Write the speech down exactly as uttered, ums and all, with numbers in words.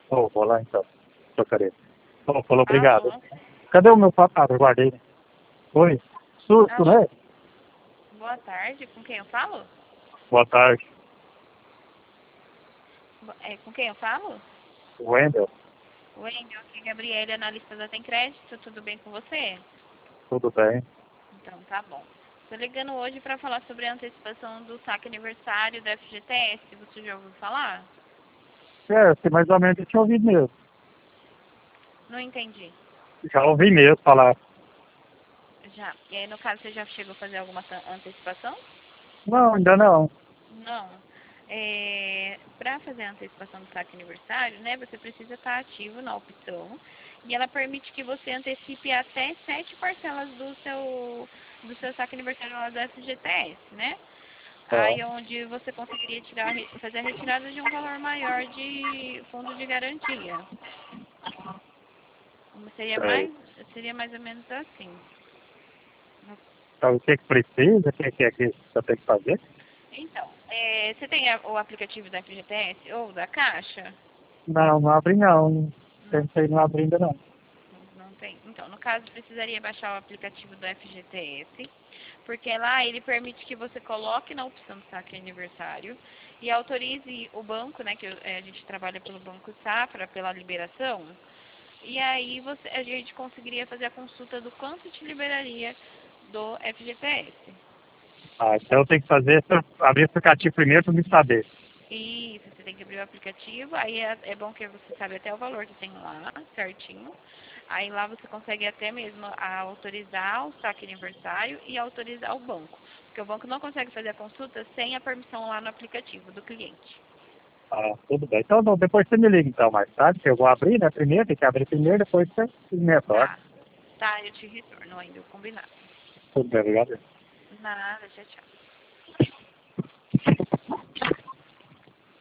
Oh, vou lá então. Trocarei. Oh, falou, obrigado. Alô? Cadê o meu papo? Eu guardei, né? Oi. Susto, Alô? né? Boa tarde, com quem eu falo? Boa tarde. Bo- É, com quem eu falo? Wendel, Wendel, aqui é Gabriele, analista da Tem Crédito, tudo bem com você? tudo bem? Então, tá bom. Tô ligando hoje para falar sobre a antecipação do saque aniversário da F G T S, você já ouviu falar? É, se mais ou menos eu tinha ouvido mesmo. Não entendi. Já ouvi mesmo falar. Já. E aí, no caso, você já chegou a fazer alguma ta- antecipação? Não, ainda não. Não. É, para fazer a antecipação do saque aniversário, né, você precisa estar ativo na opção e ela permite que você antecipe até sete parcelas do seu do seu saque aniversário lá do F G T S, né? Tá. Aí onde você conseguiria tirar, fazer a retirada de um valor maior de fundo de garantia. Seria É. mais, seria mais ou menos assim. Então, o que que precisa? O que que é que você tem que fazer? Então, é, você tem a- o aplicativo da F G T S ou da Caixa? Não, não abri não. Não, Pensei em não abrir ainda não. não tem. Então, no caso, precisaria baixar o aplicativo do F G T S, porque lá ele permite que você coloque na opção do saque aniversário e autorize o banco, né, que é, a gente trabalha pelo Banco Safra, pela liberação, e aí você, a gente conseguiria fazer a consulta do quanto te liberaria do F G T S. Ah, então eu tenho que fazer, abrir o aplicativo primeiro para me saber. Isso, você tem que abrir o aplicativo, aí é, é bom que você sabe até o valor que tem lá, certinho. Aí lá você consegue até mesmo a autorizar o saque aniversário e autorizar o banco. Porque o banco não consegue fazer a consulta sem a permissão lá no aplicativo do cliente. Ah, tudo bem. Então, não, depois você me liga então mais tarde, que eu vou abrir, né? Primeiro, tem que abrir primeiro, depois você me retorna. Tá, tá, eu te retorno ainda, combinado. Tudo bem, obrigado. Nada, tchau, tchau.